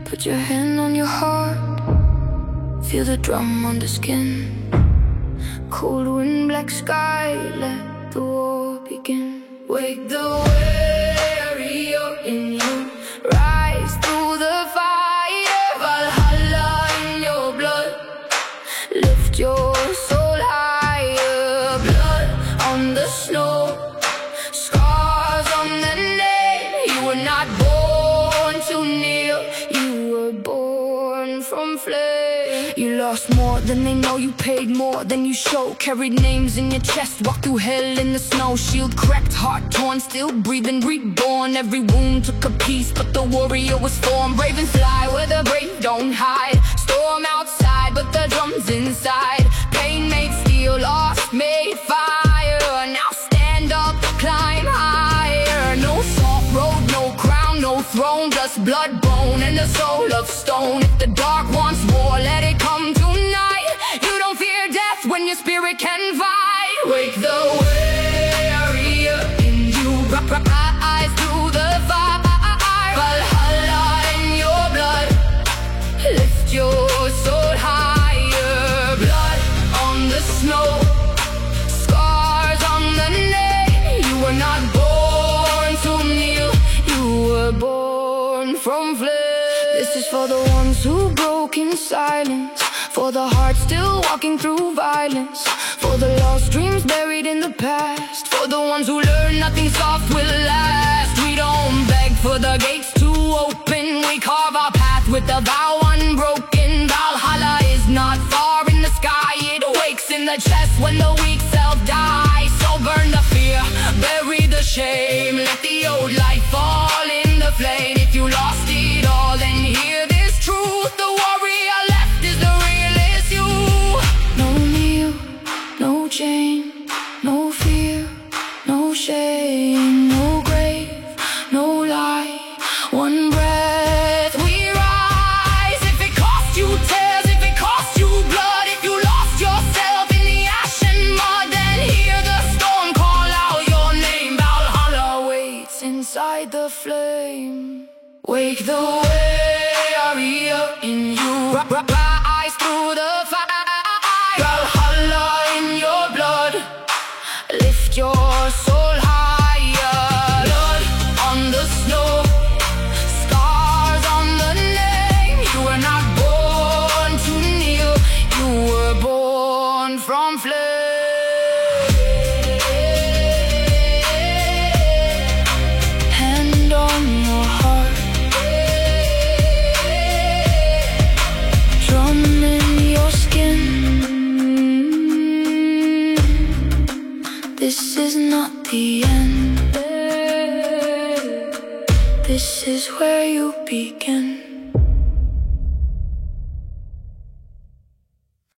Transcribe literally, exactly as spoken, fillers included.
Put your hand on your heart, feel the drum on the skin. Cold wind, black sky, let the war begin. Wake the warrior in you, rise through the fire. Valhalla in your blood, lift your soul higher. Blood on the snow, scars on the nail. You were not born to kneel, you were born from flame. You lost more than they know, you paid more than you show. Carried names in your chest, walked through hell in the snow. Shield cracked, heart torn, still breathing, reborn. Every wound took a piece, but the warrior was formed. Ravens fly where the brave don't hide. Storm outside, but the drum's inside. Pain made steel, lost made fire. Now stand up, climb higher. No soft road, no crown, no throne, just blood, bone, and the soul of stone. If the dark wants war, let it come tonight. You don't fear death when your spirit can fight. Wake the warrior in you, rise through the fire. Valhalla in your blood, lift your soul higher. Blood on the snow, scars on the nail. You were not born to kneel, you were born from flame. This is for the ones who broke in silence, for the heart still walking through violence, for the lost dreams buried in the past, for the ones who learn nothing soft will last. We don't beg for the gates to open, we carve our path with a vow unbroken. Valhalla is not far in the sky, it wakes in the chest when the weak self dies. So burn the fear, bury the shame, let the old life fall in the flame. If you lost it all, then hear this truth: the warrior left is the realest you. No kneel, no chain, no fear, no shame, no grave, no lie. One breath we rise. If it cost you tears, if it cost you blood, if you lost yourself in the ash and mud, then hear the storm call out your name. Valhalla waits inside the flame. Wake the warrior in you, rise through the fire. Valhalla in your blood, lift your soul higher. Blood on the snow, scars on the name. You were not born to kneel, you were born from flame. Hand on your heart, drum in your skin. This is not the end, this is where you begin.